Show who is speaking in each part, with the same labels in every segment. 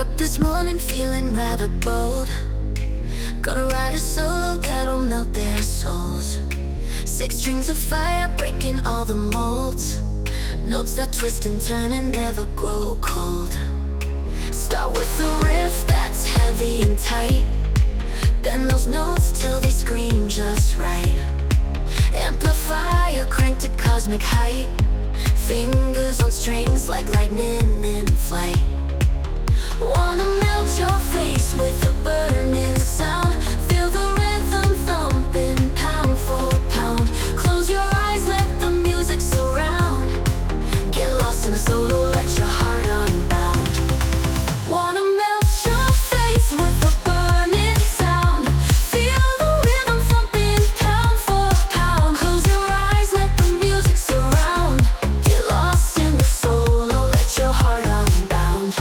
Speaker 1: up this morning feeling rather bold. Gonna write a solo that'll melt their souls. 6 strings of fire breaking all the molds. Notes that twist and turn and never grow cold. Start with a riff that's heavy and tight. Bend those notes till they scream just right. Amplifier cranked to cosmic height. Fingers on strings like lightning in flight. Wanna melt your face with a burning sound. Feel the rhythm thumping pound for pound. Close your eyes, let the music surround. Get lost in the solo, let your heart unbound. Wanna melt your face with a burning sound. Feel the rhythm thumping pound for pound. Close your eyes, let the music surround. Get lost in the solo, let your heart unbound.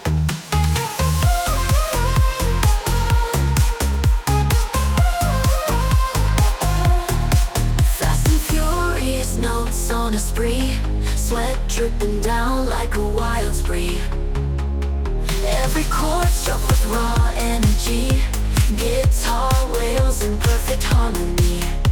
Speaker 1: Fast and furious notes on a spree. Sweat dripping down like a wild spree. Every chord struck with raw energy. Guitar wails in perfect harmony.